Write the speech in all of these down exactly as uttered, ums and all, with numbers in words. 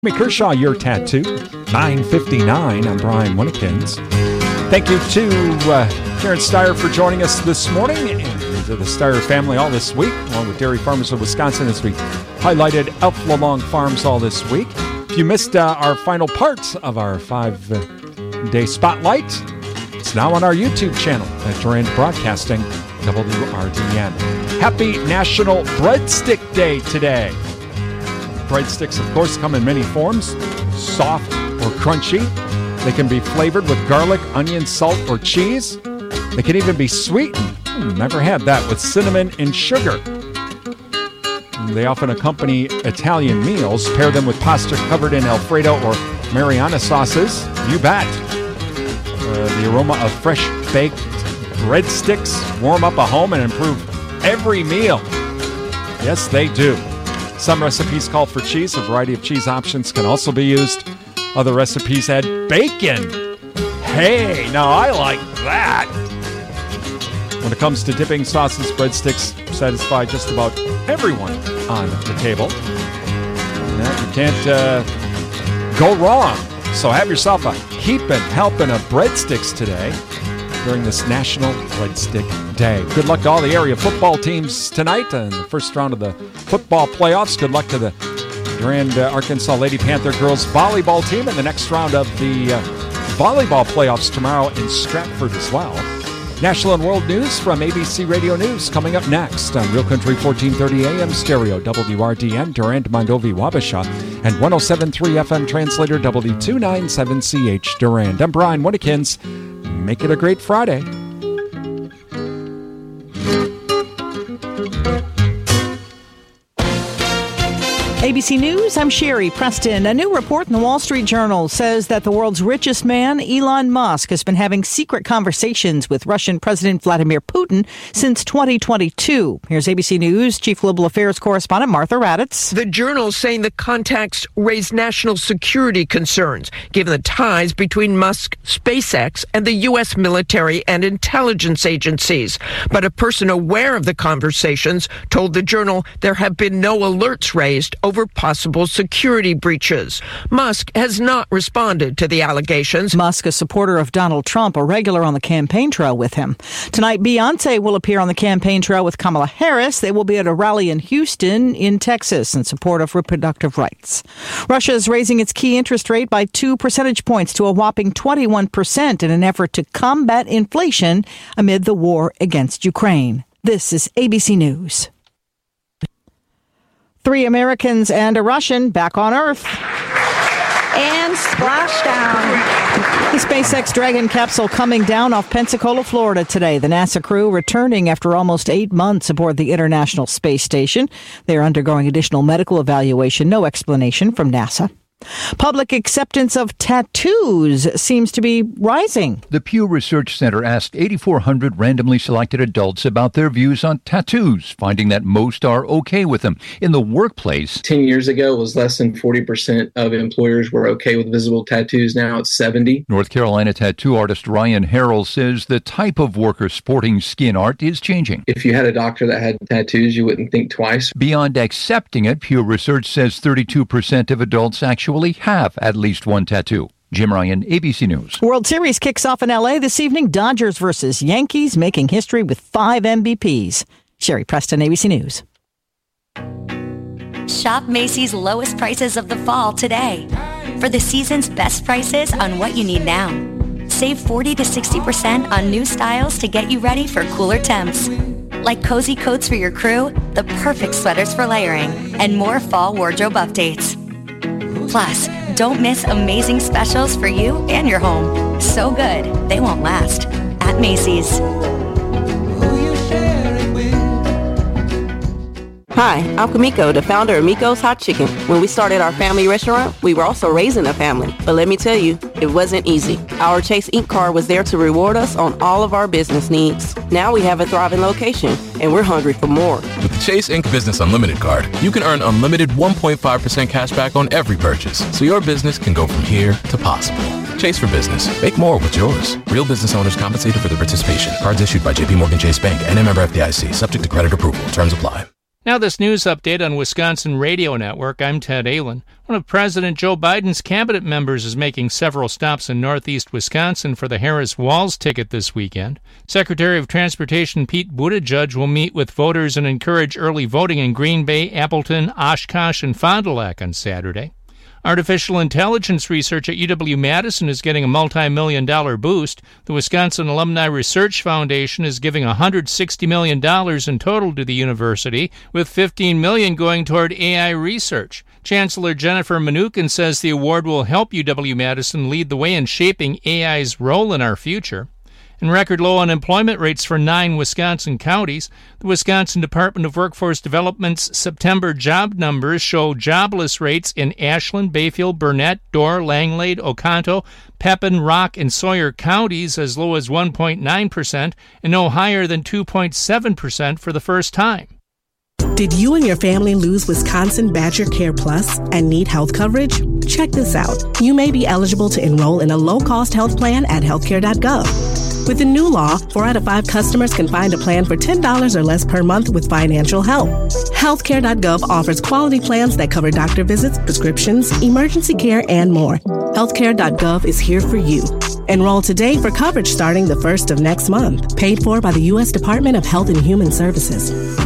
Kershaw, your tattoo, nine fifty-nine. I'm Brian Winnikins. Thank you to uh, Karen Steyer for joining us this morning, and to the Steyer family all this week, along with Dairy Farmers of Wisconsin, as we highlighted Elf Lalong Farms all this week. If you missed uh, our final part of our five-day spotlight, it's now on our YouTube channel at Durand Broadcasting, W R D N. Happy National Breadstick Day today. Breadsticks, of course, come in many forms, soft or crunchy. They can be flavored with garlic, onion, salt, or cheese. They can even be sweetened. Hmm, never had that, with cinnamon and sugar. They often accompany Italian meals. Pair them with pasta covered in Alfredo or Mariana sauces. You bet. Uh, the aroma of fresh baked breadsticks warm up a home and improve every meal. Yes, they do. Some recipes call for cheese. A variety of cheese options can also be used. Other recipes add bacon. Hey, now I like that. When it comes to dipping sauces, breadsticks satisfy just about everyone on the table. Now, you can't uh, go wrong. So have yourself a heaping helping of breadsticks today during this National Breadstick Day. Good luck to all the area football teams tonight in the first round of the football playoffs. Good luck to the Durand, uh, Arkansas Lady Panther girls volleyball team in the next round of the uh, volleyball playoffs tomorrow in Stratford as well. National and world news from A B C Radio News coming up next on Real Country fourteen thirty A M stereo, W R D N, Durand, Mondovi, Wabasha, and one oh seven point three F M translator, W two ninety-seven C H Durand. I'm Brian Winnikins. Make it a great Friday. A B C News, I'm Sherry Preston. A new report in the Wall Street Journal says that the world's richest man, Elon Musk, has been having secret conversations with Russian President Vladimir Putin since twenty twenty-two. Here's A B C News Chief Global Affairs Correspondent Martha Raddatz. The journal saying the contacts raised national security concerns, given the ties between Musk, SpaceX, and the U S military and intelligence agencies. But a person aware of the conversations told the journal there have been no alerts raised over possible security breaches. Musk has not responded to the allegations. Musk, a supporter of Donald Trump, a regular on the campaign trail with him. Tonight, Beyonce will appear on the campaign trail with Kamala Harris. They will be at a rally in Houston, in Texas, in support of reproductive rights. Russia is raising its key interest rate by two percentage points to a whopping twenty-one percent in an effort to combat inflation amid the war against Ukraine. This is A B C News. Three Americans and a Russian back on Earth. And splashdown. The SpaceX Dragon capsule coming down off Pensacola, Florida today. The NASA crew returning after almost eight months aboard the International Space Station. They are undergoing additional medical evaluation. No explanation from NASA. Public acceptance of tattoos seems to be rising. The Pew Research Center asked eighty-four hundred randomly selected adults about their views on tattoos, finding that most are okay with them. In the workplace, ten years ago, it was less than forty percent of employers were okay with visible tattoos. Now it's seventy. North Carolina tattoo artist Ryan Harrell says the type of worker sporting skin art is changing. If you had a doctor that had tattoos, you wouldn't think twice. Beyond accepting it, Pew Research says thirty-two percent of adults actually have at least one tattoo. Jim Ryan, A B C News. World Series kicks off in L A this evening. Dodgers versus Yankees, making history with five M V Ps. Sherry Preston, A B C News. Shop Macy's lowest prices of the fall today. For the season's best prices on what you need now. Save forty to sixty percent on new styles to get you ready for cooler temps. Like cozy coats for your crew, the perfect sweaters for layering, and more fall wardrobe updates. Plus, don't miss amazing specials for you and your home. So good, they won't last. At Macy's. Hi, I'm Kamiko, the founder of Miko's Hot Chicken. When we started our family restaurant, we were also raising a family. But let me tell you, it wasn't easy. Our Chase Incorporated card was there to reward us on all of our business needs. Now we have a thriving location, and we're hungry for more. With the Chase Incorporated Business Unlimited card, you can earn unlimited one point five percent cash back on every purchase, so your business can go from here to possible. Chase for business. Make more with yours. Real business owners compensated for their participation. Cards issued by J P Morgan Chase Bank and a member F D I C. Subject to credit approval. Terms apply. Now this news update on Wisconsin Radio Network. I'm Ted Allen. One of President Joe Biden's cabinet members is making several stops in northeast Wisconsin for the Harris-Walz ticket this weekend. Secretary of Transportation Pete Buttigieg will meet with voters and encourage early voting in Green Bay, Appleton, Oshkosh, and Fond du Lac on Saturday. Artificial intelligence research at U W-Madison is getting a multi-million dollar boost. The Wisconsin Alumni Research Foundation is giving one hundred sixty million dollars in total to the university, with fifteen million dollars going toward A I research. Chancellor Jennifer Mnuchin says the award will help U W-Madison lead the way in shaping A I's role in our future. And record low unemployment rates for nine Wisconsin counties. The Wisconsin Department of Workforce Development's September job numbers show jobless rates in Ashland, Bayfield, Burnett, Dorr, Langlade, Oconto, Pepin, Rock, and Sawyer counties as low as one point nine percent and no higher than two point seven percent for the first time. Did you and your family lose Wisconsin Badger Care Plus and need health coverage? Check this out. You may be eligible to enroll in a low-cost health plan at healthcare dot gov. With the new law, four out of five customers can find a plan for ten dollars or less per month with financial help. healthcare dot gov offers quality plans that cover doctor visits, prescriptions, emergency care, and more. healthcare dot gov is here for you. Enroll today for coverage starting the first of next month. Paid for by the U S Department of Health and Human Services.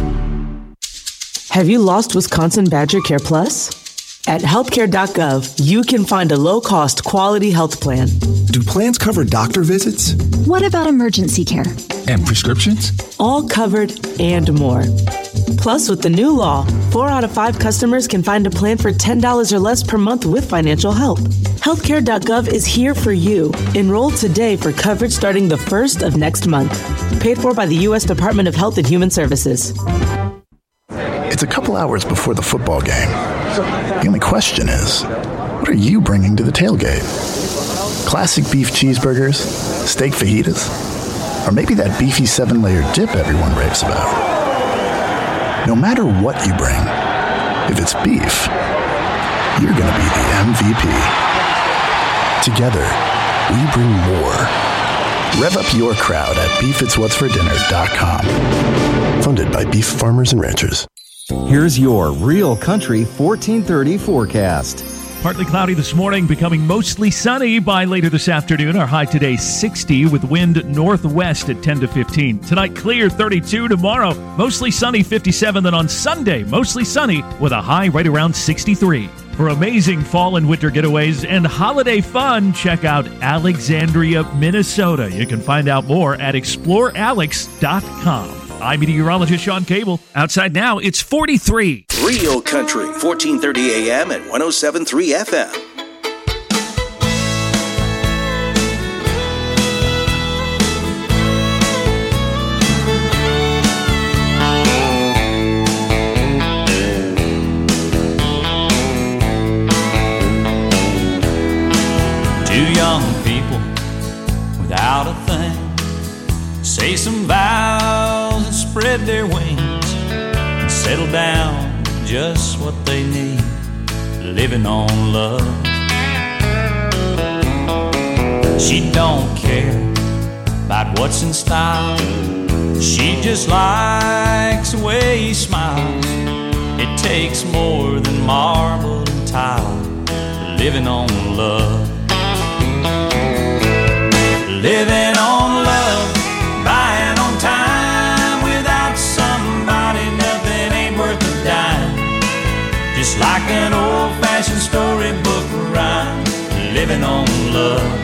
Have you lost Wisconsin Badger Care Plus? At healthcare dot gov, you can find a low-cost, quality health plan. Do plans cover doctor visits? What about emergency care? And prescriptions? All covered and more. Plus, with the new law, four out of five customers can find a plan for ten dollars or less per month with financial help. healthcare dot gov is here for you. Enroll today for coverage starting the first of next month. Paid for by the U S Department of Health and Human Services. It's a couple hours before the football game. The only question is, what are you bringing to the tailgate? Classic beef cheeseburgers? Steak fajitas? Or maybe that beefy seven-layer dip everyone raves about? No matter what you bring, if it's beef, you're going to be the M V P. Together, we bring more. Rev up your crowd at beef its what's for dinner dot com. Funded by Beef Farmers and Ranchers. Here's your Real Country fourteen thirty forecast. Partly cloudy this morning, becoming mostly sunny by later this afternoon. Our high today sixty with wind northwest at ten to fifteen. Tonight clear thirty-two. Tomorrow mostly sunny fifty-seven. Then on Sunday mostly sunny with a high right around sixty-three. For amazing fall and winter getaways and holiday fun, check out Alexandria, Minnesota. You can find out more at explore alex dot com. I'm meteorologist Sean Cable. Outside now, it's forty-three. Real Country, fourteen thirty A M and one oh seven point three F M. Two young people without a thing say some vows and spread their wings and settle down just what they need, living on love. She don't care about what's in style, she just likes the way he smiles. It takes more than marble and tile, living on love. Living on love, buying on time. Without somebody, nothing ain't worth a dime. Just like an old-fashioned storybook rhyme, living on love.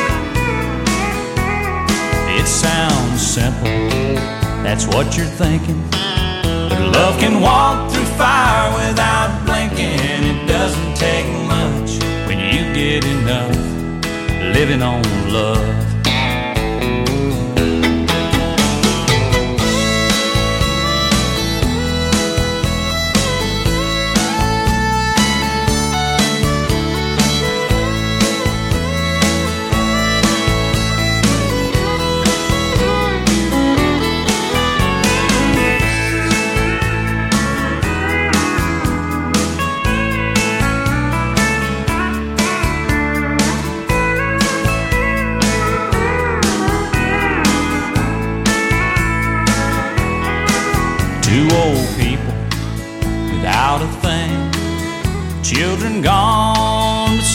It sounds simple, that's what you're thinking, but love can walk through fire without blinking. It doesn't take much when you get enough, living on love.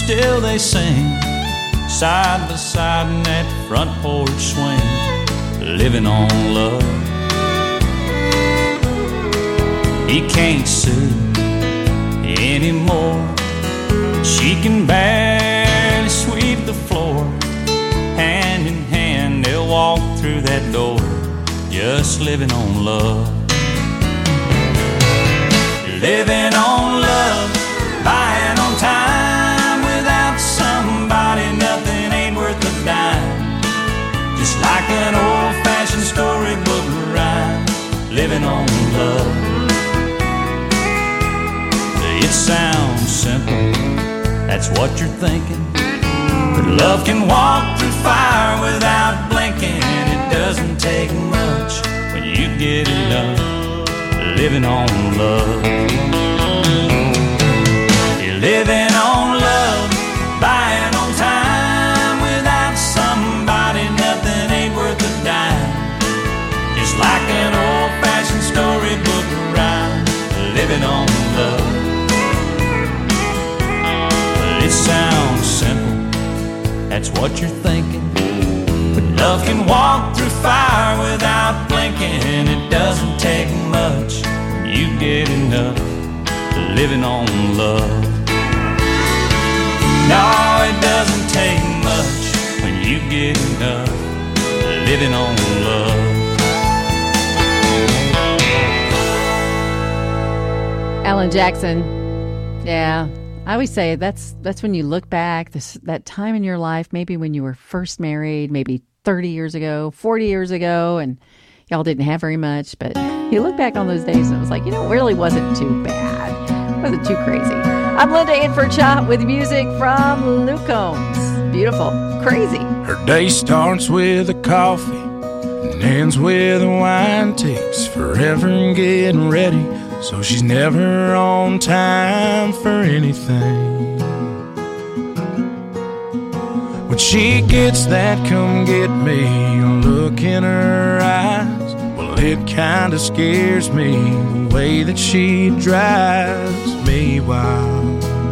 still they sing, side by side in that front porch swing, living on love. He can't sue anymore. She can barely sweep the floor. Hand in hand they'll walk through that door, just living on love. Living on love, buying on time. Without somebody, nothing ain't worth a dime. Just like an old-fashioned storybook rhyme, living on love. It sounds simple, that's what you're thinking, but love can walk through fire without blinking. It doesn't take much when you get enough, living on love. You're living on love, buying on time. Without somebody, nothing ain't worth a dime. Just like an old-fashioned storybook rhyme, living on love. It sounds simple, that's what you're thinking, but love can walk through fire without blinking. It doesn't take much when you get enough, living on love. No, it doesn't take much when you get enough, living on love. Alan Jackson, yeah. I always say that's that's when you look back, this, that time in your life, maybe when you were first married, maybe thirty years ago, forty years ago, and y'all didn't have very much, but you look back on those days and it was like, you know, it really wasn't too bad. It wasn't too crazy. I'm Linda in for Chop with music from Luke Combs. Beautiful. Crazy. Her day starts with a coffee and ends with a wine. Takes forever getting ready, so she's never on time for anything. When she gets that come get me look in her eyes, well, it kinda scares me the way that she drives me wild.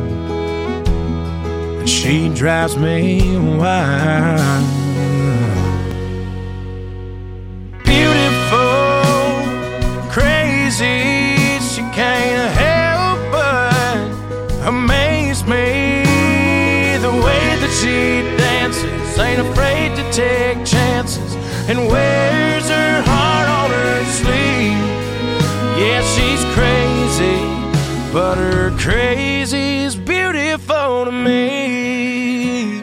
And she drives me wild. Beautiful, crazy, she can't help but amaze me. The way that she dances, ain't afraid to take chances, and wears her heart on her sleeve. Yeah, she's crazy, but her crazy's beautiful to me.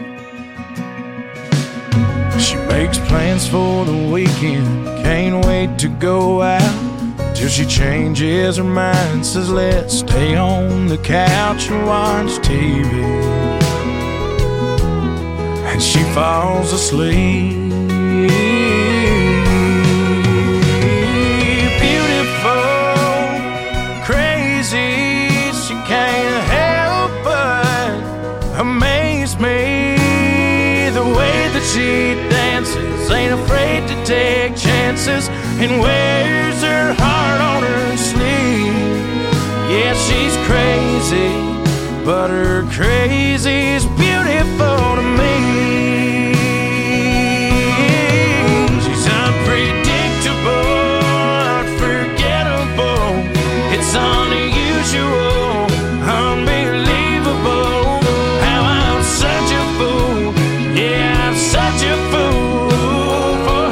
She makes plans for the weekend, can't wait to go out, till she changes her mind, says let's stay on the couch and watch T V. And she falls asleep. Beautiful, crazy, she can't help but amaze me. The way that she dances, ain't afraid to take chances, and wears her heart on her sleeve. Yeah, she's crazy, but her crazy's beautiful to me. She's unpredictable, unforgettable. It's unusual, unbelievable, how I'm such a fool. Yeah, I'm such a fool for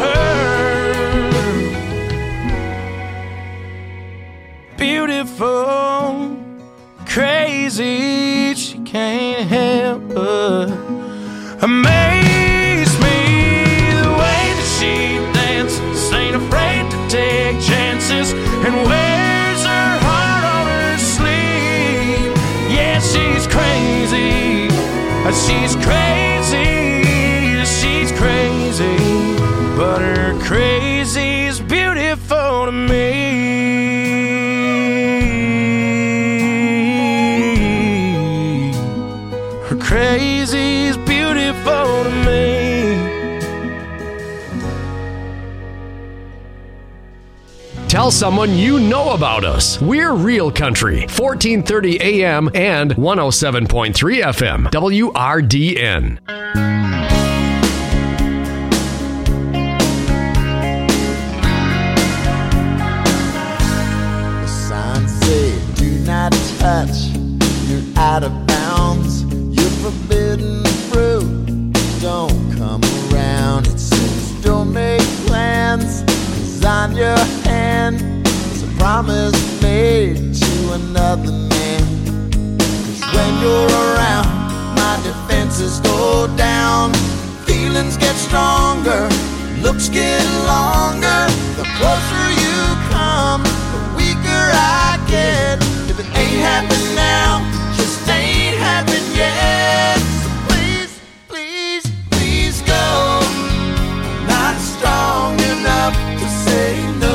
her. Beautiful, crazy, she can't help but amaze me. The way that she dances, ain't afraid to take chances, and wears her heart on her sleeve. Yeah, she's crazy, she's crazy, she's crazy, but her crazy's beautiful to me. Crazy's beautiful to me. Tell someone you know about us. We're Real Country, fourteen thirty A M and one oh seven point three F M, W R D N. The signs say, do not touch, you're out of bounds, you're forbidden fruit, don't come around. It says, don't make plans, cause on your hand is a promise made to another man. Cause when you're around, my defenses go down, feelings get stronger, looks get longer. The closer you come, the weaker I get. If it ain't happened now, just ain't happened yet. So please, please, please go. I'm not strong enough to say no.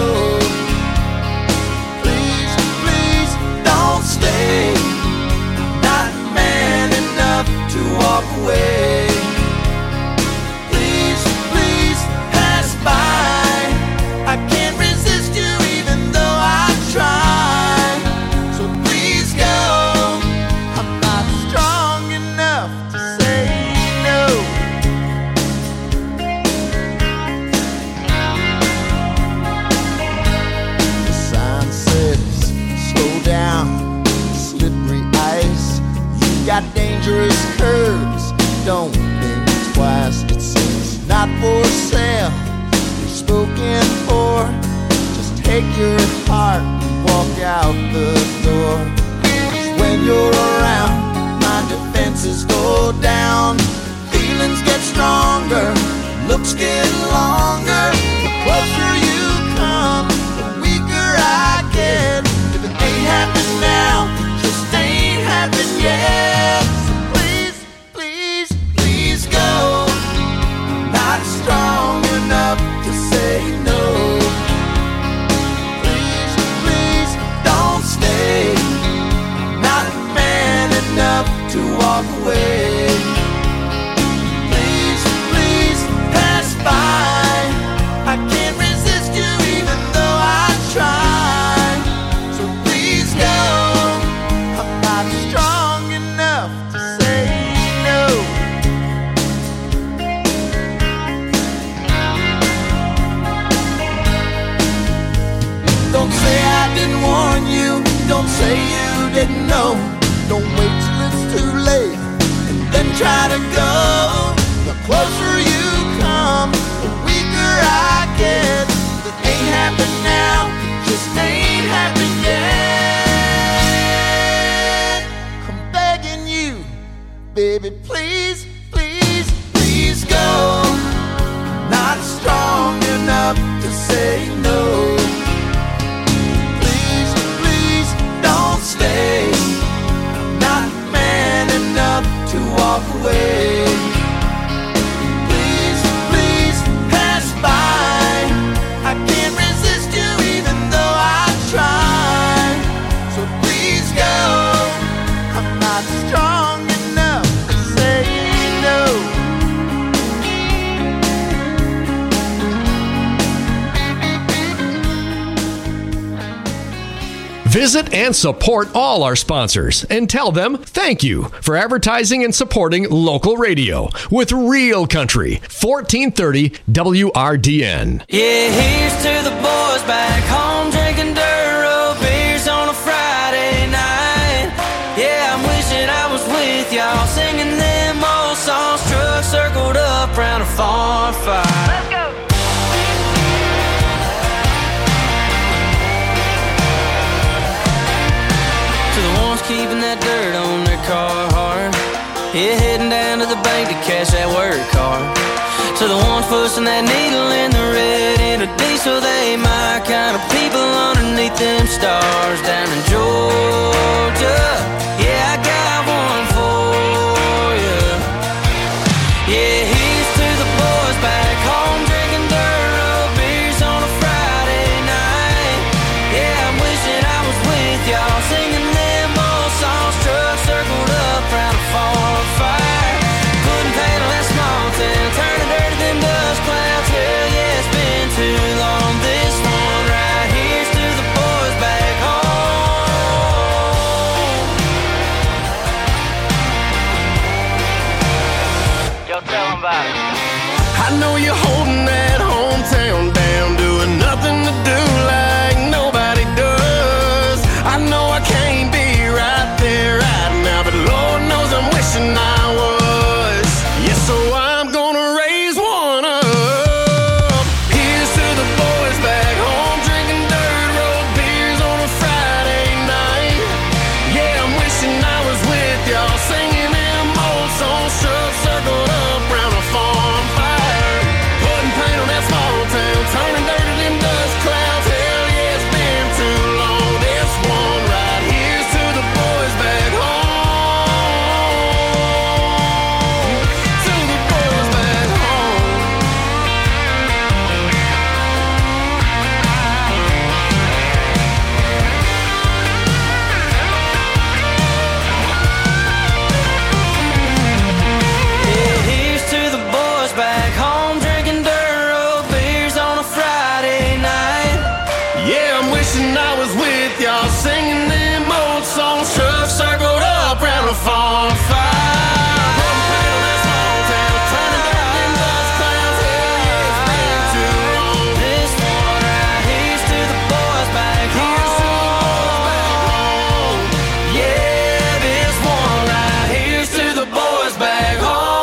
Please, please don't stay. I'm not man enough to walk away. Please, please pass by. I can't resist you even though I try. So please go. I'm not strong enough to say no. The sign says, slow down, slippery ice. You got dangerous curves, don't think twice. It says, not for sale, you're spoken for. Just take your heart and walk out the door. 'Cause when you're around, my defenses go down, feelings get stronger, looks get longer. The closer you come, the weaker I get. If it ain't happened now, just ain't happened yet. So please, please, please go. I'm not strong enough to say no. Please, please don't stay. I'm not man enough to walk away. Please, please pass by. I can't resist you even though I try. So please go. I'm not strong enough to say no. Don't say I didn't warn you. Don't say you didn't know. Don't wait till it's too late and then try to go. The closer you come, the weaker I get. If it ain't happened now, just ain't happened yet. I'm begging you, baby, please, please, please go. I'm not strong enough to say no. Please, please don't stay. I'm not man enough to walk away. Please, please pass by. I can't resist you even though I try. So please go. I'm not strong enough to say no. Visit and support all our sponsors and tell them thank you for advertising and supporting local radio with Real Country, fourteen thirty W R D N. Yeah, here's to the boys back home drinking Duro beers on a Friday night. Yeah, I'm wishing I was with y'all singing them old songs, trucks circled up round a farm fire. Let's go. To the ones keeping that dirt on their car hard, yeah, heading down to the bank to cash that work card. To the ones pushing that needle in the red in a diesel, they my kind of people underneath them stars down in Georgia. Yeah, I got one for you. Yeah, here's to the boys back home drinking Duro beers on a Friday night. Yeah, I'm wishing I was with y'all singing them old songs, trucks circled up round a farm fire. Putting paint on that small town, turning dirty them dust clouds. Hell yeah, it's been too long. This one right here's to about it. I know you're holding that hometown down, doing nothing to do like nobody does. I know I can't be right there right now, but Lord knows I'm wishing I was. Yeah, so I'm gonna raise one up. Here's to the boys back home drinking dirt road beers on a Friday night. Yeah, I'm wishing I was with y'all singing them old songs, shoved circled up round a farm fire, putting paint on that small town, turning dirt to them dust clouds. Hell yeah, it's been too long. This one right here's to the boys back home. To the boys back home. Yeah, here's to the boys back home drinking dirt road beers on a Friday night. Yeah, I'm wishing I was with y'all singing them old songs, shoved circled up round a farm fire. Putting paint on that small town, turning dirt to them dust clouds. Hell yeah, it's been too long. This one right here's to the boys back home. Yeah, this one right here's to the boys back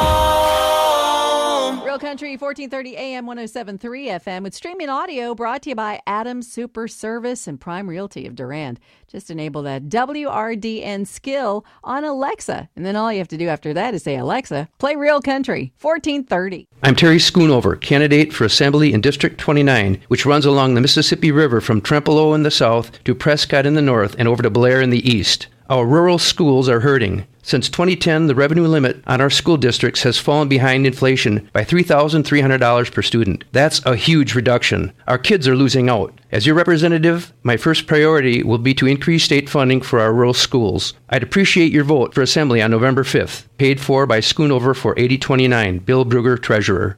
home. Real Country, fourteen thirty A M, one oh seven point three F M, with streaming audio brought to you by Adams Super Service and Prime Realty of Durand. Just enable that W R D N skill on Alexa, and then all you have to do after that is say, Alexa, play Real Country, fourteen thirty. I'm Terry Schoonover, candidate for Assembly in District twenty-nine, which runs along the Mississippi River from Trempealeau in the south to Prescott in the north and over to Blair in the east. Our rural schools are hurting. Since twenty ten, the revenue limit on our school districts has fallen behind inflation by three thousand three hundred dollars per student. That's a huge reduction. Our kids are losing out. As your representative, my first priority will be to increase state funding for our rural schools. I'd appreciate your vote for Assembly on November fifth. Paid for by Schoonover for eighty twenty-nine. Bill Brugger, Treasurer.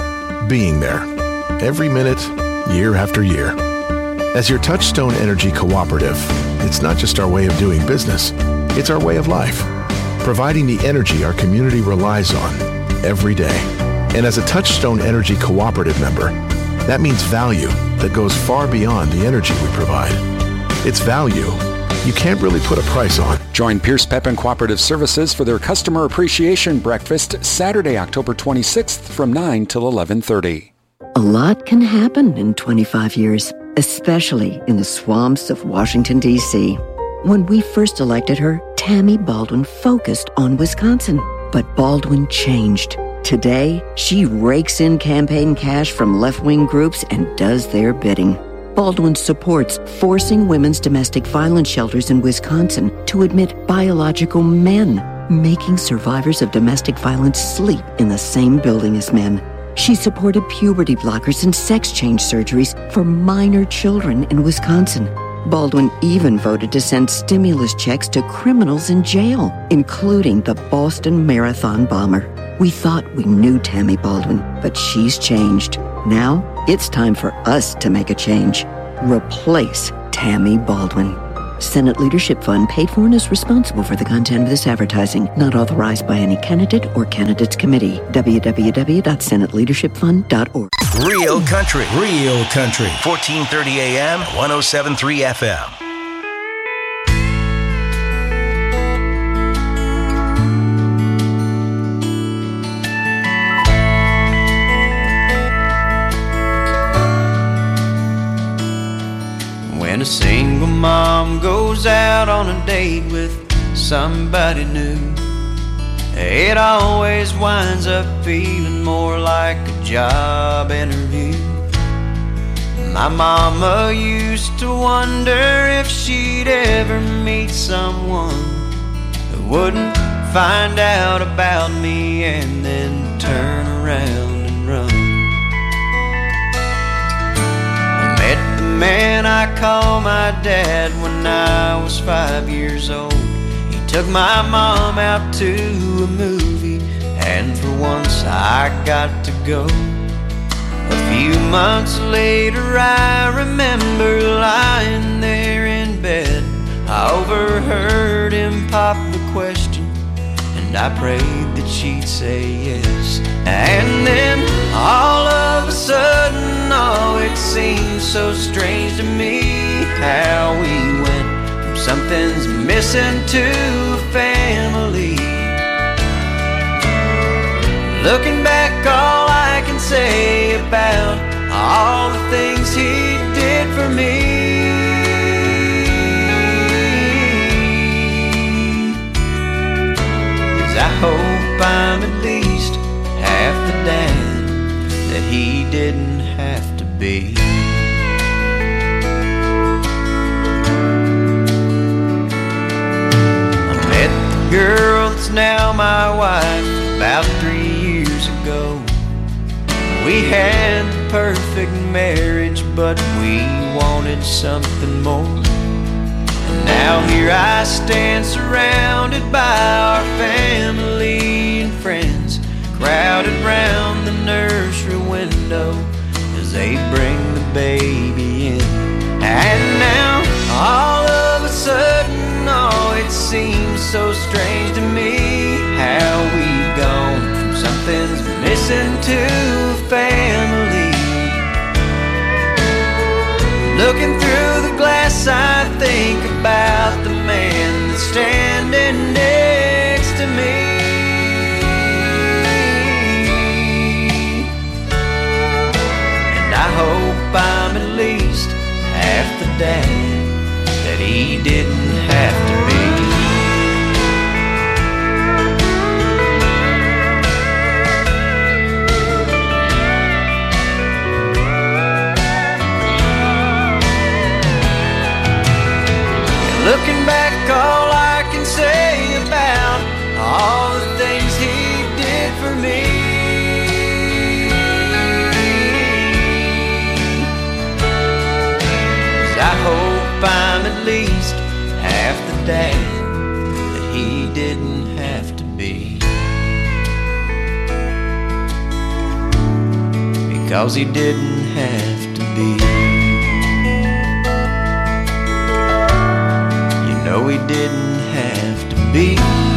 Being there. Every minute, year after year. As your Touchstone Energy Cooperative, it's not just our way of doing business, it's our way of life. Providing the energy our community relies on every day. And as a Touchstone Energy Cooperative member, that means value that goes far beyond the energy we provide. It's value you can't really put a price on. Join Pierce Pepin Cooperative Services for their Customer Appreciation Breakfast Saturday, October twenty-sixth from nine till eleven thirty. A lot can happen in twenty-five years, especially in the swamps of Washington, D C When we first elected her, Tammy Baldwin focused on Wisconsin. But Baldwin changed. Today, she rakes in campaign cash from left-wing groups and does their bidding. Baldwin supports forcing women's domestic violence shelters in Wisconsin to admit biological men, making survivors of domestic violence sleep in the same building as men. She supported puberty blockers and sex change surgeries for minor children in Wisconsin. Baldwin even voted to send stimulus checks to criminals in jail, including the Boston Marathon bomber. We thought we knew Tammy Baldwin, but she's changed. Now, it's time for us to make a change. Replace Tammy Baldwin. Senate Leadership Fund paid for and is responsible for the content of this advertising, not authorized by any candidate or candidates committee. w w w dot senate leadership fund dot org. Real Country. Real Country. fourteen thirty A M, one oh seven point three F M. When a single mom goes out on a date with somebody new, it always winds up feeling more like a job interview. My mama used to wonder if she'd ever meet someone who wouldn't find out about me and then turn around and run. I met the man I call my dad when I was five years old. He took my mom out to a movie, and for once I got to go. A few months later I remember lying there in bed. I overheard him pop the question, and I prayed that she'd say yes. And so strange to me how we went from something's missing to a family. Looking back, all I can say about all the things he did for me is I hope I'm at least half the dad that he didn't have to be. I met the girl that's now my wife about three years ago. We had the perfect marriage, but we wanted something more. And now here I stand surrounded by our family and friends, crowded round the nursery window as they bring the baby in. And now all of a sudden, oh, it seems so strange to me how we've gone from something's missing to a family. Looking through the glass, I think about the man that's standing next to me. And I hope I'm at least half the dad that he didn't have to be. Looking back, all I can say about all the things he did for me is I hope I'm at least half the dad that he didn't have to be, because he didn't have to be. No, he didn't have to be.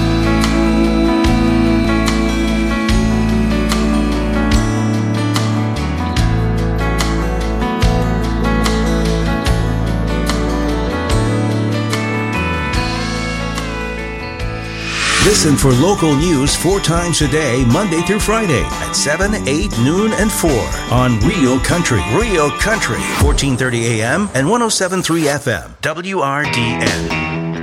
Listen for local news four times a day, Monday through Friday at seven, eight, noon, and four on Real Country. Real Country, fourteen thirty A M and one oh seven point three F M, W R D N.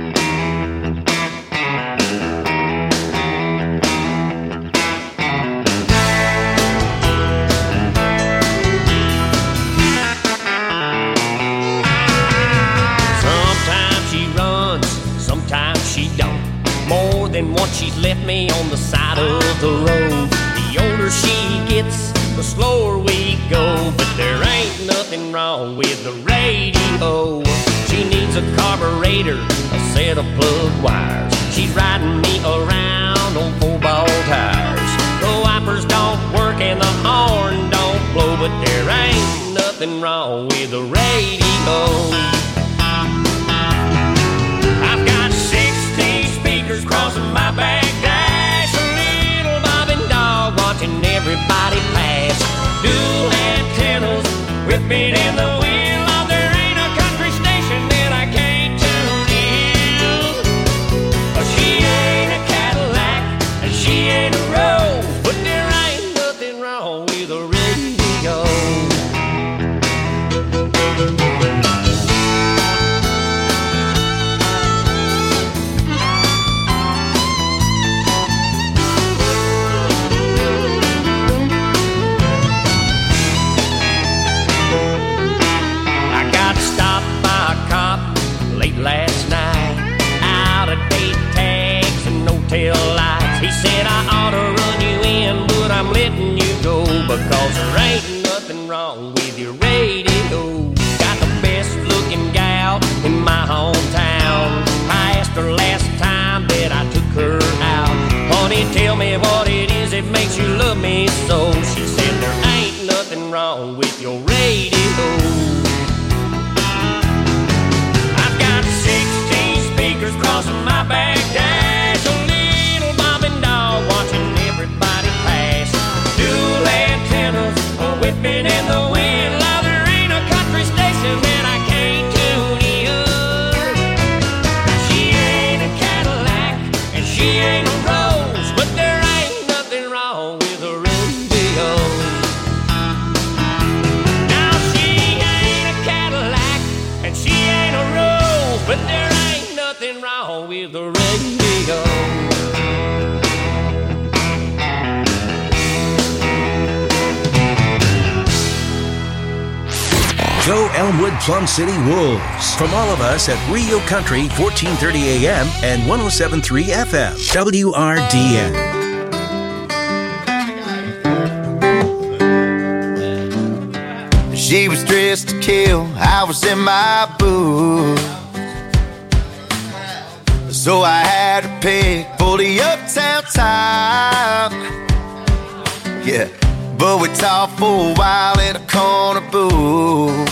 Once she's left me on the side of the road. The older she gets, the slower we go. But there ain't nothing wrong with the radio. She needs a carburetor, a set of plug wires. She's riding me around on four-ball tires. The wipers don't work and the horn don't blow, but there ain't nothing wrong with the radio. Crossing my back dash, a little bobbing dog watching everybody pass. Dual antennas whipping in the wind. Oh, there ain't a country station that I can't tune in. She ain't a Cadillac and Elmwood Plum City Wolves. From all of us at Rio Country, fourteen thirty A M and one oh seven point three F M, W R D N. She was dressed to kill, I was in my booth. So I had to pick for the uptown time. Yeah, but we talked for a while in a corner booth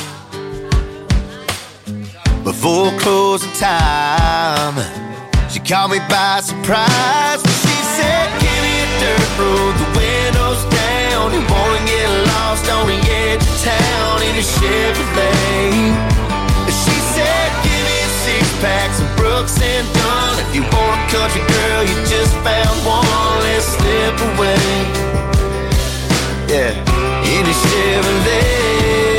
before closing time. She caught me by surprise when she said, give me a dirt road, the windows down. You wanna get lost on the edge of town in a Chevrolet. She said, give me a six-pack, some Brooks and Dunn. If you want a country girl, you just found one, let's slip away. Yeah, in a Chevrolet.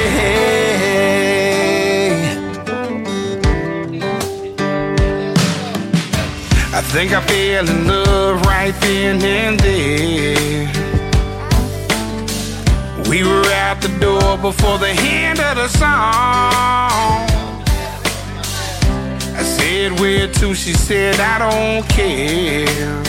I think I fell in love right then and there. We were out the door before the end of the song. I said, where to? She said, I don't care.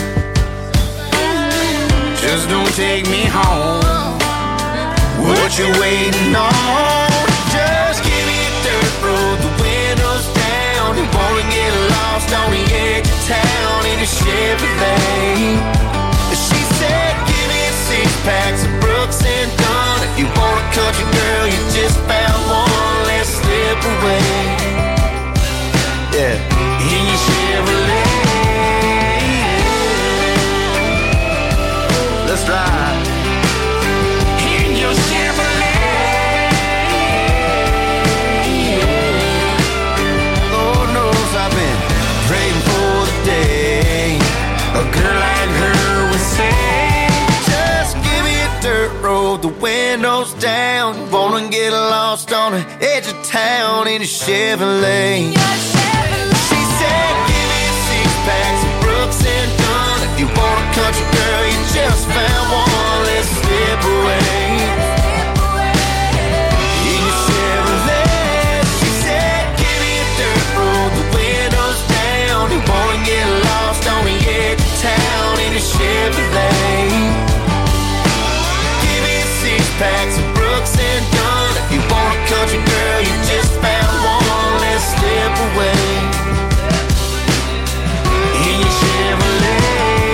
Just don't take me home. What you waiting on? Just give me a dirt road, the windows down. You wanna get lost on the edge of town in a Chevrolet. She said, give me a six-pack, some Brooks and Dunn. If you want a country girl, you just found one, let's slip away. Yeah, in your Chevrolet. Let's ride. In your Chevrolet. Lord knows I've been praying for the day a girl like her would say, just give me a dirt road, the windows down. Wanna get lost on the edge of town in a Chevrolet. She said, give me a six-pack, some Brooks and Dunn. If you want a country girl, you just found one, let's slip away. In your Chevrolet. She said, give me a dirt road, the windows down. You wanna get lost on the edge of town in a Chevrolet. Give me a six-pack, some Brooks and Dunn. If you want a country girl, you just found one, let's slip away. In your Chevrolet.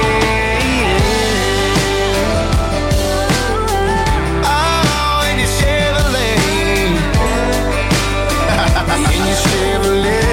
Oh, in your Chevrolet. In your Chevrolet.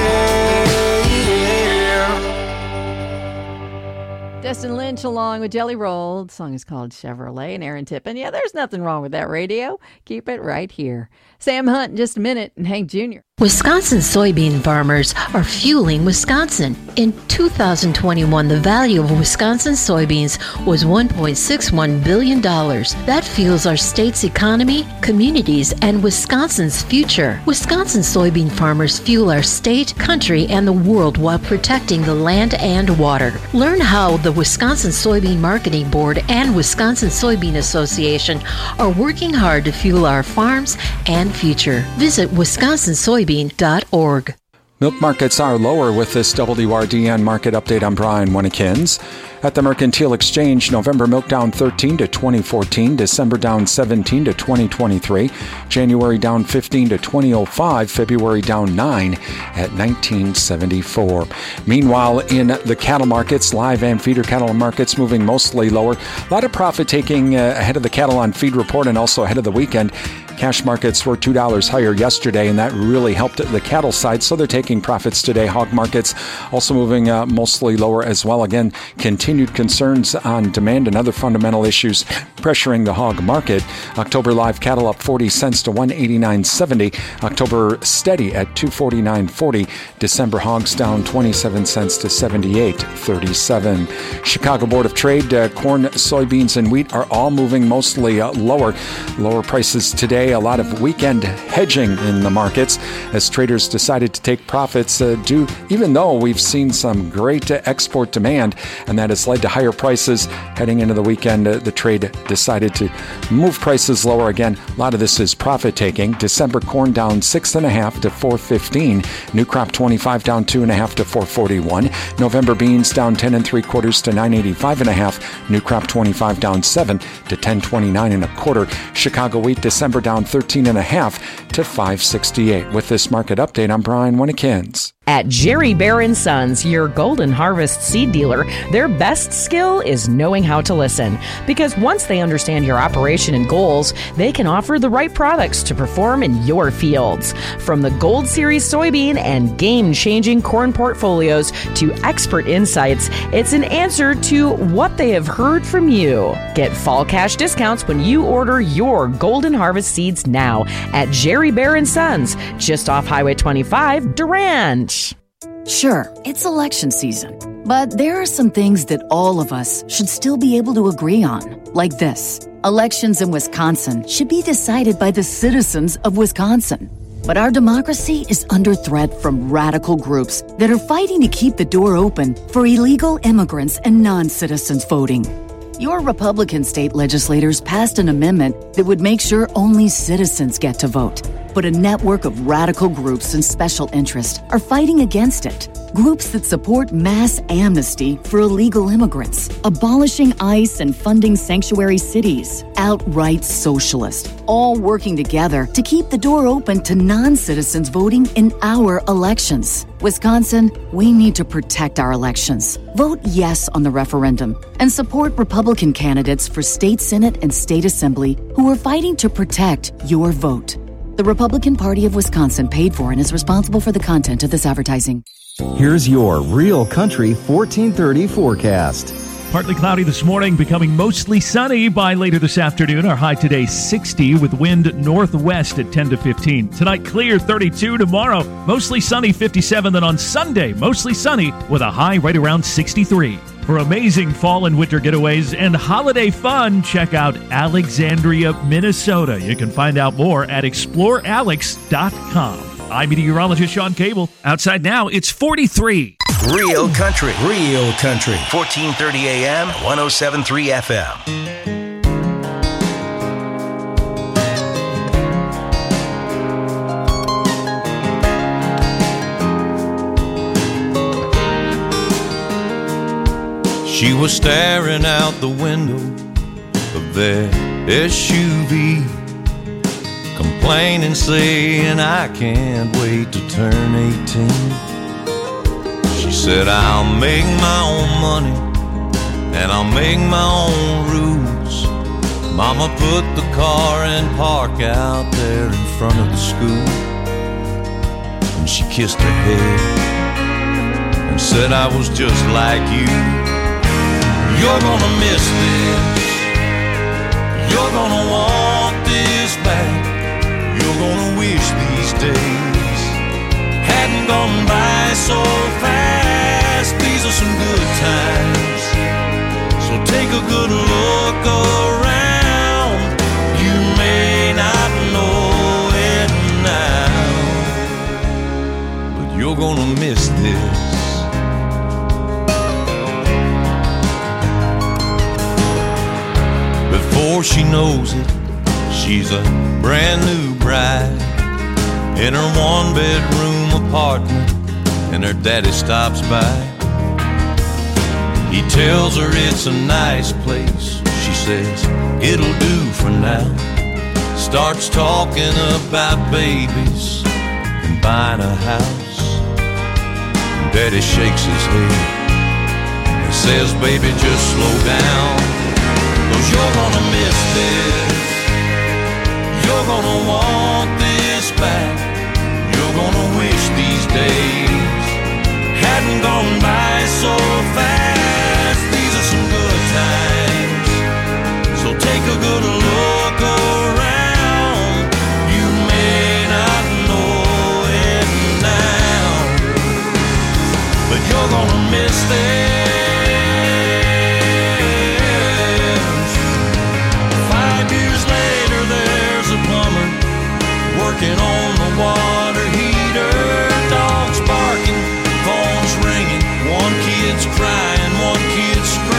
Destin Lynch along with Jelly Roll. The song is called Chevrolet, and Aaron Tippin. Yeah, there's nothing wrong with that radio. Keep it right here. Sam Hunt in just a minute, and Hank Junior Wisconsin soybean farmers are fueling Wisconsin. In two thousand twenty-one, the value of Wisconsin soybeans was one point six one billion dollars. That fuels our state's economy, communities, and Wisconsin's future. Wisconsin soybean farmers fuel our state, country, and the world while protecting the land and water. Learn how the Wisconsin Soybean Marketing Board and Wisconsin Soybean Association are working hard to fuel our farms and future. Visit wisconsin soybean dot org. Milk markets are lower with this W R D N market update. I'm Brian Winnikins. At the Mercantile Exchange, November milk down thirteen to twenty fourteen, December down seventeen to twenty twenty-three, January down fifteen to twenty oh five, February down nine at nineteen seventy-four. Meanwhile, in the cattle markets, live and feeder cattle markets moving mostly lower. A lot of profit taking uh, ahead of the cattle on feed report and also ahead of the weekend. Cash markets were two dollars higher yesterday, and that really helped the cattle side, so they're taking profits today. Hog markets also moving uh, mostly lower as well. Again, continued concerns on demand and other fundamental issues pressuring the hog market. October live cattle up forty cents to one eighty-nine seventy. October steady at two forty-nine forty. December hogs down twenty-seven cents to seventy-eight thirty-seven. Chicago Board of Trade, uh, corn, soybeans, and wheat are all moving mostly uh, lower. Lower prices today. A lot of weekend hedging in the markets as traders decided to take profits uh, due, even though we've seen some great uh, export demand, and that has has led to higher prices heading into the weekend. Uh, the trade decided to move prices lower again. A lot of this is profit taking. December corn down six and a half to four fifteen. New crop twenty-five down two and a half to four forty-one. November beans down ten and three quarters to nine eighty-five and a half. New crop twenty-five down seven to ten twenty-nine and a quarter. Chicago wheat December down thirteen and a half to five sixty-eight. With this market update, I'm Brian Winnikins. At Jerry Bear and Sons, your Golden Harvest seed dealer, their best skill is knowing how to listen. Because once they understand your operation and goals, they can offer the right products to perform in your fields. From the Gold Series soybean and game-changing corn portfolios to expert insights, it's an answer to what they have heard from you. Get fall cash discounts when you order your Golden Harvest seeds now at Jerry Bear and Sons, just off Highway twenty-five, Durand. Sure, it's election season, but there are some things that all of us should still be able to agree on, like this. Elections in Wisconsin should be decided by the citizens of Wisconsin. But our democracy is under threat from radical groups that are fighting to keep the door open for illegal immigrants and non-citizens voting. Your Republican state legislators passed an amendment that would make sure only citizens get to vote. But a network of radical groups and special interests are fighting against it. Groups that support mass amnesty for illegal immigrants, abolishing ICE and funding sanctuary cities, outright socialist, all working together to keep the door open to non-citizens voting in our elections. Wisconsin, we need to protect our elections. Vote yes on the referendum and support Republican candidates for state Senate and state assembly who are fighting to protect your vote. The Republican Party of Wisconsin paid for and is responsible for the content of this advertising. Here's your Real Country fourteen thirty forecast. Partly cloudy this morning, becoming mostly sunny by later this afternoon. Our high today sixty with wind northwest at ten to fifteen. Tonight clear thirty-two. Tomorrow mostly sunny fifty-seven. Then on Sunday mostly sunny with a high right around sixty-three. For amazing fall and winter getaways and holiday fun, check out Alexandria, Minnesota. You can find out more at explore alex dot com. I'm meteorologist Sean Cable. Outside now, it's forty-three. Real Country, Real Country, fourteen thirty A M, one oh seven point three F M. She was staring out the window of their S U V, complaining, saying, I can't wait to turn eighteen. She said, I'll make my own money and I'll make my own rules. Mama put the car in park out there in front of the school, and she kissed her head and said, I was just like you. You're gonna miss this, you're gonna want this back, you're gonna wish these days hadn't gone by so fast. These are some good times, so take a good look around. You may not know it now, but you're gonna miss this. Before she knows it, she's a brand new bride in her one-bedroom apartment, and her daddy stops by. He tells her it's a nice place. She says, it'll do for now. Starts talking about babies and buying a house. And daddy shakes his head and says, baby, just slow down. Cause you're gonna miss this, you're gonna want this back, you're gonna wish these days hadn't gone by so fast. These are some good times, so take a good look around. You may not know it now, but you're gonna miss this. Working on the water heater, dogs barking, phones ringing, one kid's crying, one kid's screaming.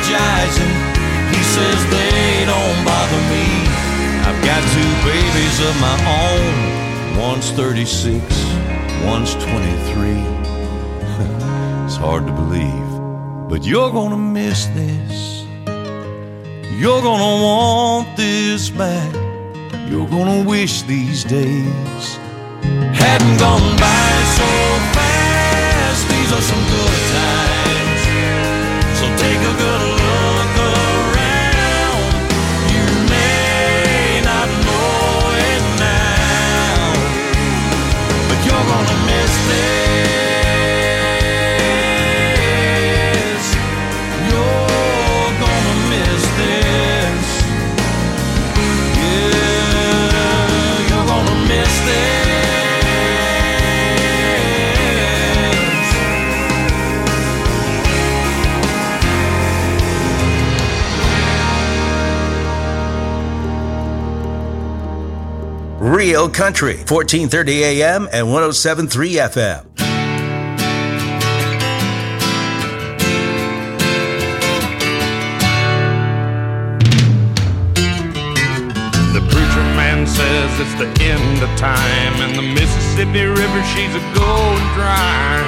apologizing. He says they don't bother me. I've got two babies of my own. One's thirty-six, one's twenty-three. It's hard to believe, but you're gonna miss this. You're gonna want this back. You're gonna wish these days hadn't gone by so fast. These are some good times, so take a good look around. You may not know it now, but you're gonna miss this. You're gonna miss this. Yeah, you're gonna miss this. Real Country, fourteen thirty A M and one oh seven point three F M. The preacher man says it's the end of time, and the Mississippi River, she's a going dry.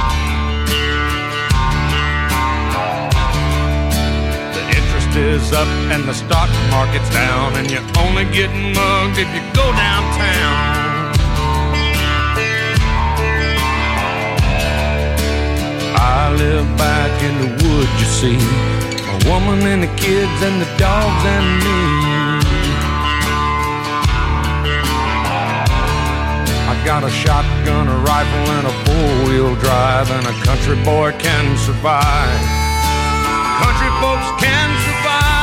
Is up and the stock market's down, and you're only getting mugged if you go downtown. I live back in the woods, you see, a woman and the kids and the dogs and me. I got a shotgun, a rifle, and a four-wheel drive, and a country boy can survive. Country folks can survive.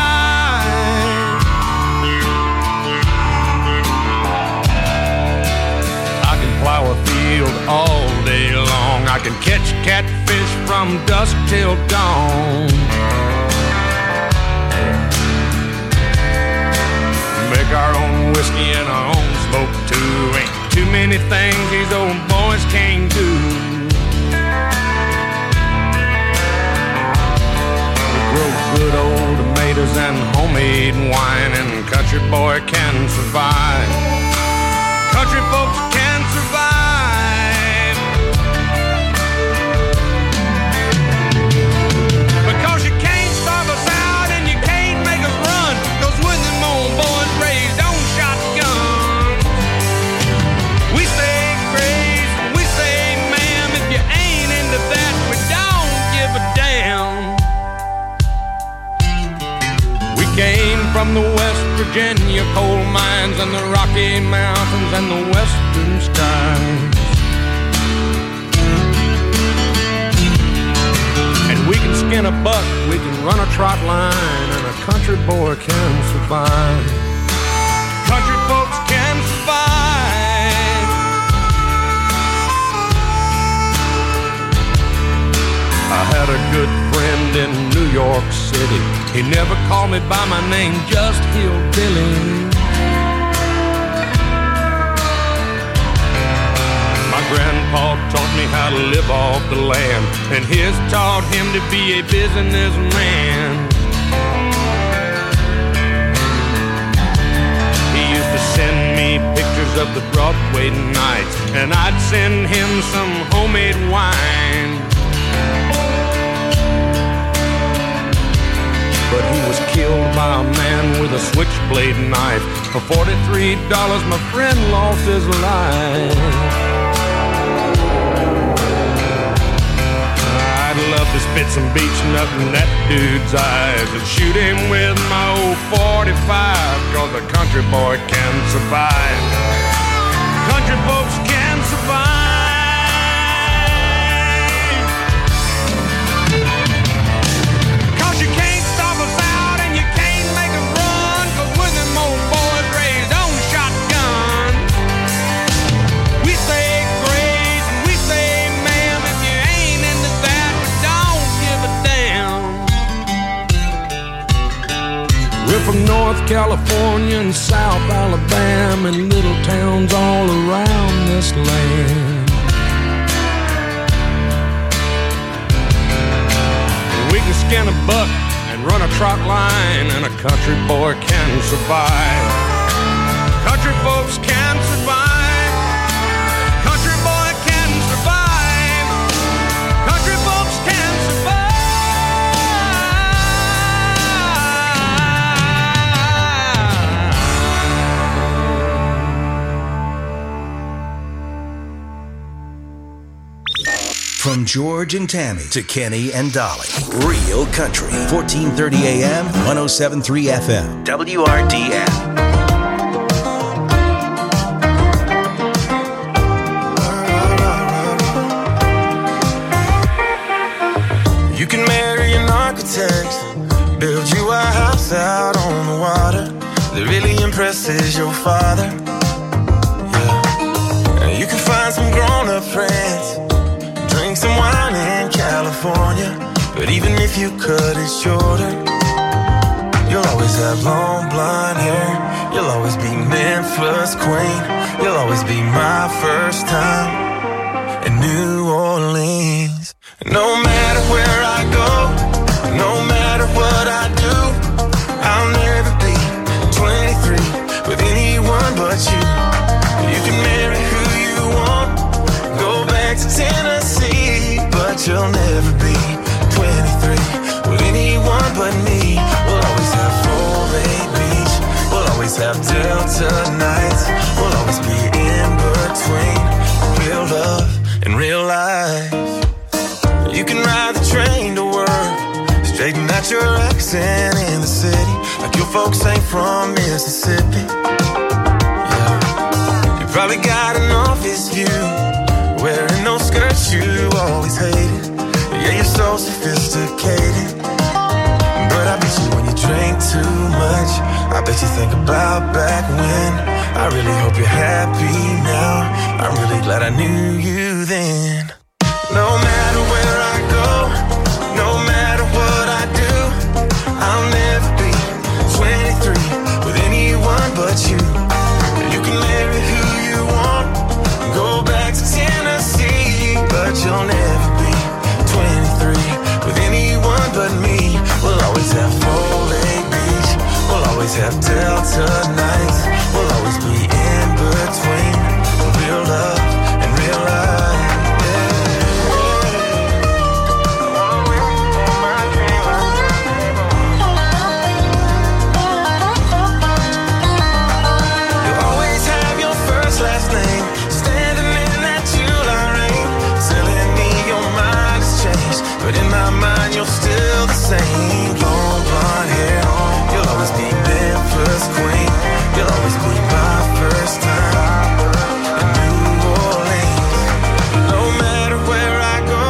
I can plow a field all day long. I can catch catfish from dusk till dawn. Make our own whiskey and our own smoke too. Ain't too many things these old boys can't do. Good old tomatoes and homemade wine, and country boy can survive. Country folks can survive. Because you can't starve us out and you can't make us run, 'cause with them old boys raised on shotguns, we say grace, we say ma'am. If you ain't into that, we don't give a damn. Came from the West Virginia coal mines and the Rocky Mountains and the western skies. And we can skin a buck, we can run a trot line, and a country boy can survive. Country folks can survive. I had a good friend in New York City. He never called me by my name, just Hillbilly. My grandpa taught me how to live off the land, and his taught him to be a businessman. He used to send me pictures of the Broadway nights, and I'd send him some homemade wine. But he was killed by a man with a switchblade knife. For forty-three dollars, my friend lost his life. I'd love to spit some beach nut in that dude's eyes and shoot him with my old forty-five, 'cause a country boy can survive. Country folks can survive. We're from North California and South Alabama and little towns all around this land. We can skin a buck and and run a trot line, and a country boy can survive. Country folks can survive. Country boy can survive. Country folks can survive. From George and Tammy to Kenny and Dolly. Real Country. fourteen thirty A M, one oh seven point three F M. W R D N. You can marry an architect, build you a house out on the water that really impresses your father. Yeah. And you can find some grown-up friends, drink some wine in California, but even if you cut it shorter, you'll always have long blonde hair. You'll always be Memphis queen. You'll always be my first time in New Orleans. No matter where I go, no matter what I do, I'll never be twenty-three with anyone but you. You can marry who you want, go back to Tennessee, but you'll never be twenty-three with anyone but me. We'll always have Foley Beach, we'll always have Delta nights, we'll always be in between real love and real life. You can ride the train to work, straighten out your accent in the city, like your folks ain't from Mississippi. Yeah. You probably got an office view, wearing those skirts you always hated. Yeah, you're so sophisticated, but I bet you when you drink too much, I bet you think about back when. I really hope you're happy now, I'm really glad I knew you then. No matter where I go, no matter what I do, I'll never be twenty-three with anyone but you. You can marry who you want, go back to Tennessee, but you'll never be twenty-three with anyone but me. We'll always have Foley Beach, we'll always have Delta nights, we'll always be in between real love and real life. Last name, standing in that July rain, telling me your mind has changed, but in my mind you're still the same. Long blonde hair, you'll always be Memphis queen, you'll always be my first time in New Orleans. No matter where I go,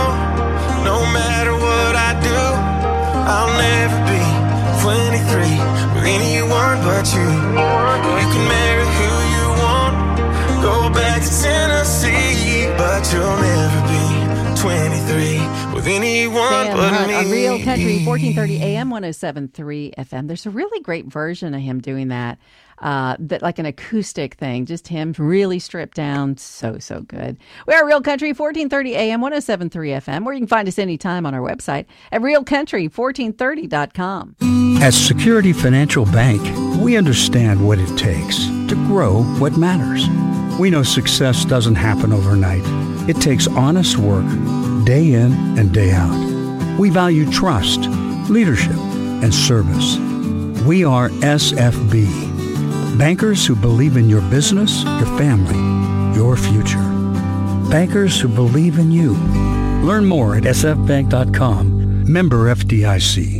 no matter what I do, I'll never be twenty-three with anyone but you. You can marry who you want, go back to Tennessee, but you'll never be twenty-three with anyone Sam but Hunt me. On Real Country, fourteen thirty A M, one oh seven point three F M. There's a really great version of him doing that, uh, that like an acoustic thing, just him really stripped down. So, so good. We are Real Country, fourteen thirty A M, one oh seven point three F M, where you can find us anytime on our website at real country fourteen thirty dot com. At Security Financial Bank, we understand what it takes to grow what matters. We know success doesn't happen overnight. It takes honest work, day in and day out. We value trust, leadership, and service. We are S F B, bankers who believe in your business, your family, your future. Bankers who believe in you. Learn more at s f bank dot com, member F D I C.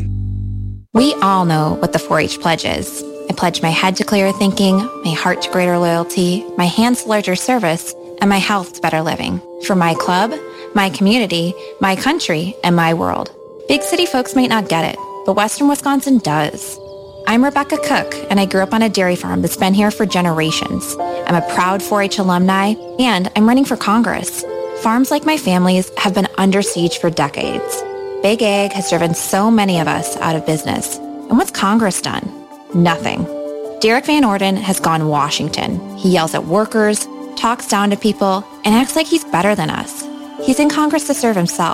We all know what the four H pledge is. I pledge my head to clearer thinking, my heart to greater loyalty, my hands to larger service, and my health to better living. For my club, my community, my country, and my world. Big city folks might not get it, but Western Wisconsin does. I'm Rebecca Cook, and I grew up on a dairy farm that's been here for generations. I'm a proud four H alumni, and I'm running for Congress. Farms like my family's have been under siege for decades. Big Ag has driven so many of us out of business. And what's Congress done? Nothing. Derek Van Orden has gone Washington. He yells at workers, talks down to people, and acts like he's better than us. He's in Congress to serve himself,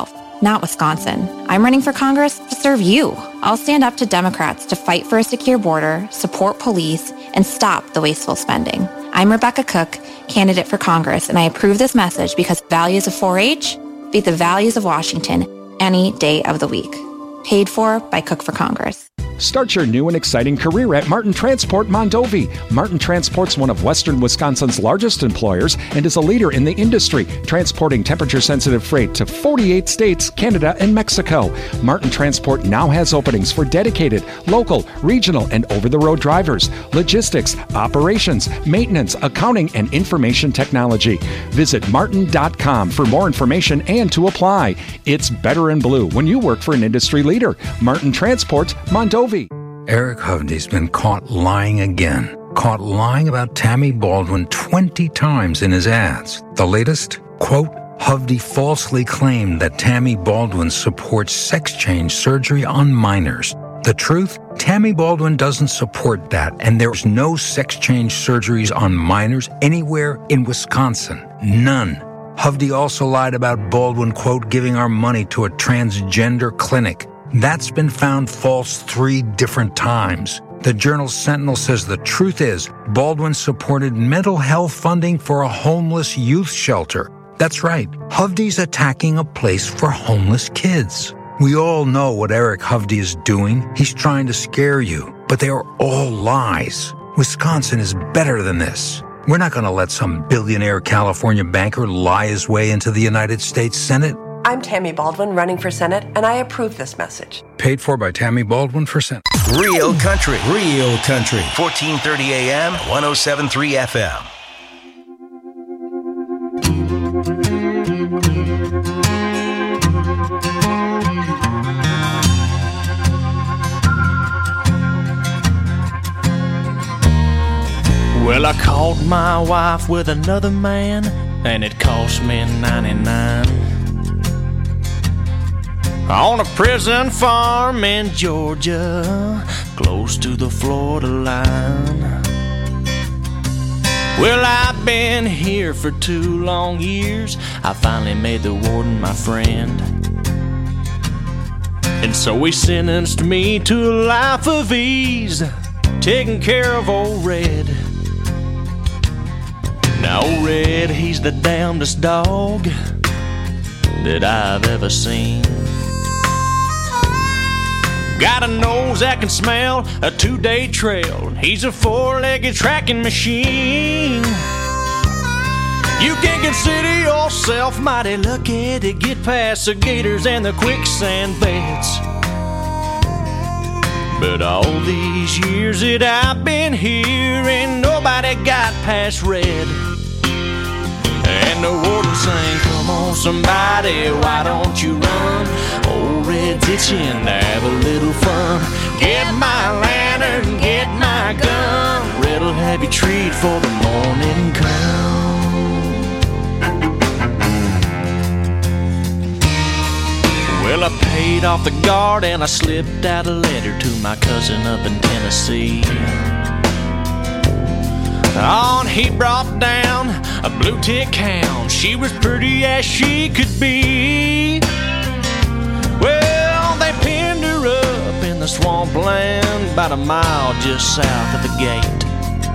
not Wisconsin. I'm running for Congress to serve you. I'll stand up to Democrats to fight for a secure border, support police, and stop the wasteful spending. I'm Rebecca Cook, candidate for Congress, and I approve this message because values of four H beat the values of Washington any day of the week. Paid for by Cook for Congress. Start your new and exciting career at Martin Transport Mondovi. Martin Transport's one of western Wisconsin's largest employers and is a leader in the industry, transporting temperature-sensitive freight to forty-eight states, Canada, and Mexico. Martin Transport now has openings for dedicated, local, regional, and over-the-road drivers, logistics, operations, maintenance, accounting, and information technology. Visit martin dot com for more information and to apply. It's better in blue when you work for an industry leader. Martin Transport Mondovi. Eric Hovde's been caught lying again. Caught lying about Tammy Baldwin twenty times in his ads. The latest, quote, Hovde falsely claimed that Tammy Baldwin supports sex change surgery on minors. The truth? Tammy Baldwin doesn't support that, and there's no sex change surgeries on minors anywhere in Wisconsin. None. Hovde also lied about Baldwin, quote, giving our money to a transgender clinic. That's been found false three different times. The Journal Sentinel says the truth is Baldwin supported mental health funding for a homeless youth shelter. That's right, Hovde's attacking a place for homeless kids. We all know what Eric Hovde is doing. He's trying to scare you, but they are all lies. Wisconsin is better than this. We're not going to let some billionaire California banker lie his way into the United States Senate. I'm Tammy Baldwin, running for Senate, and I approve this message. Paid for by Tammy Baldwin for Senate. Real Country. Real Country. fourteen thirty A M, one oh seven point three F M. Well, I caught my wife with another man, and it cost me ninety-nine. On a prison farm in Georgia, close to the Florida line. Well, I've been here for two long years. I finally made the warden my friend, and so he sentenced me to a life of ease, taking care of old Red. Now old Red, he's the damnedest dog that I've ever seen. Got a nose that can smell a two-day trail. He's a four-legged tracking machine. You can consider yourself mighty lucky to get past the gators and the quicksand beds. But all these years that I've been here, ain't nobody got past Red. And the warden sang, come on somebody, why don't you run? Old Red's itching to have a little fun. Get my lantern, get my gun. Red'll have you treat for the morning come. Well, I paid off the guard and I slipped out a letter to my cousin up in Tennessee. On he brought down a blue tick hound. She was pretty as she could be. Well, they pinned her up in the swampland about a mile just south of the gate.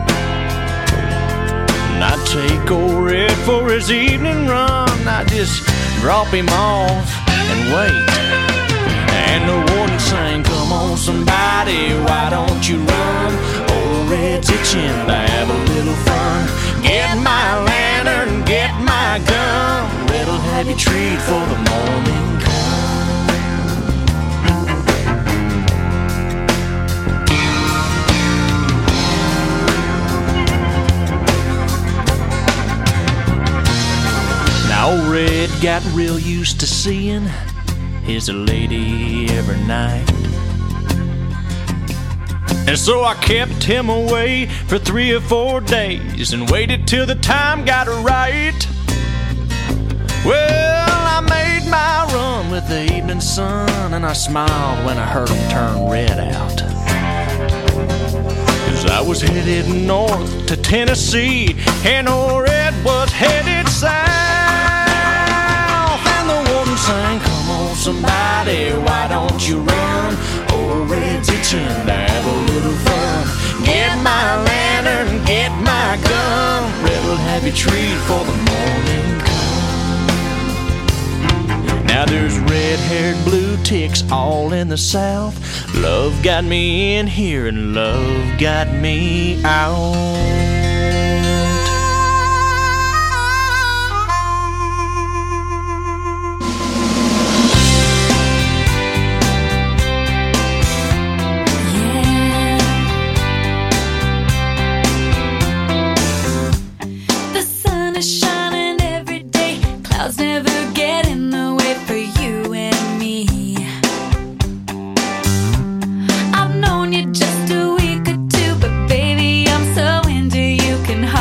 And I'd take old Red for his evening run. I'd just drop him off and wait. And the warden sang, come on somebody, why don't you run? Old Red's itching to have a little fun. Get my lantern, get my gun. Red'll have you treat for the morning come. Now old Red got real used to seeing his lady every night. And so I kept him away for three or four days and waited till the time got right. Well, I made my run with the evening sun, and I smiled when I heard him turn Red out. 'Cause I was headed north to Tennessee, and old Red was headed south. And the warden sang, come on somebody, why don't you run? Already turned to have a little fun. Get my lantern, get my gun. Red'll have you treat for the morning come. Now there's red-haired blue ticks all in the south. Love got me in here and love got me out. Just a week or two, but baby, I'm so into you.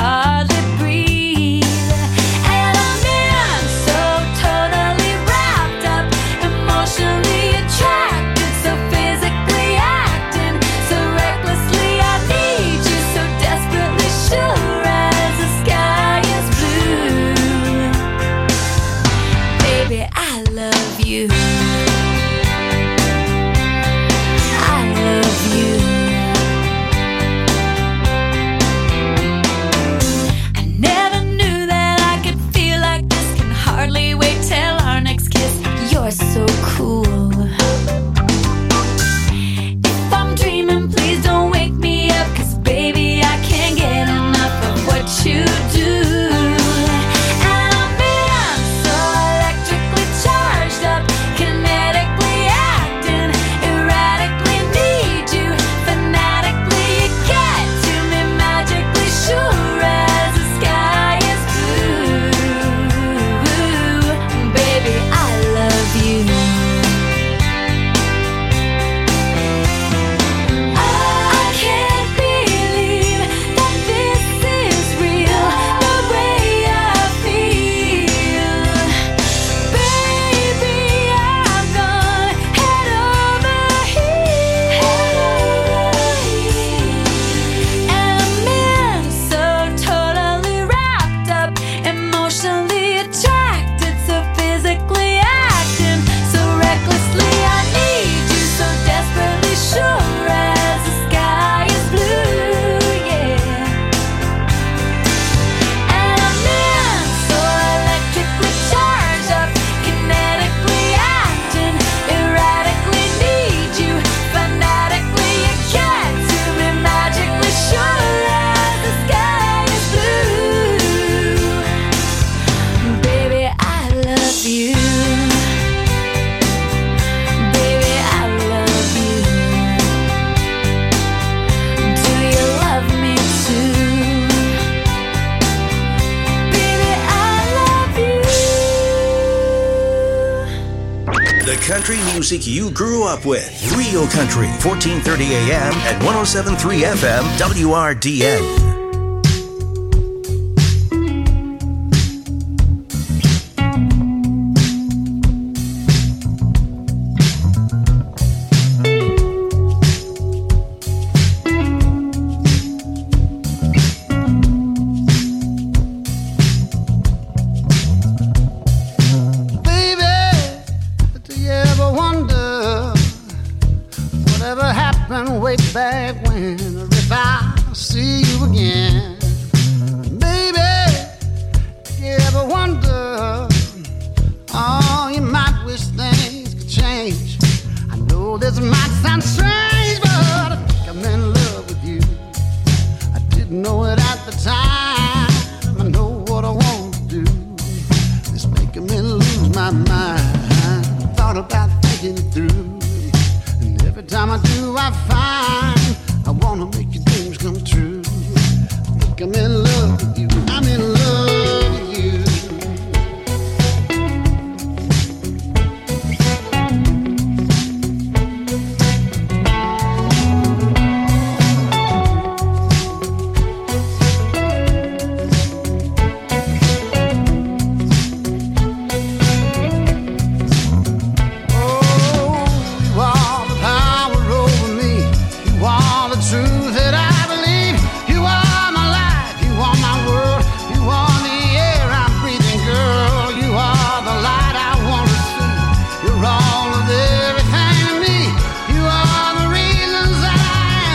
country music you grew up with. Real Country, fourteen thirty A M and one oh seven point three F M, W R D N. Through, and every time I do, I find